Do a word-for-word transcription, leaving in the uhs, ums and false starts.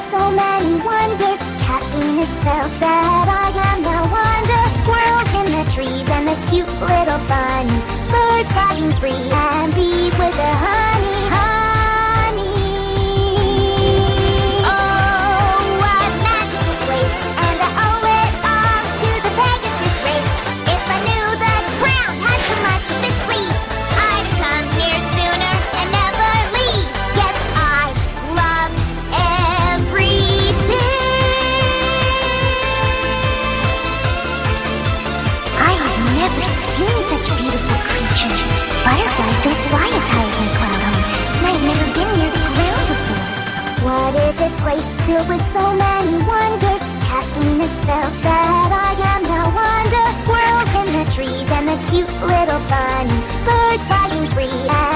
so many wonders, casting a spell that I am now under. Squirrels in the trees and the cute little bunnies, birds flying free and bees with their honey, honey. Oh, what a magical place, and I owe it all to the Pegasus race. If I knew the ground had so much of its sleeve, I'd come here sooner and never leave. Yes, I love everything. I have never seen such beautiful creatures. Butterflies don't fly as high as my cloud home, and I've never been near the ground before. What is this place filled with so many wonders, casting a spell that I am now under? Squirrels in the trees and the cute little bunnies, birds flying free.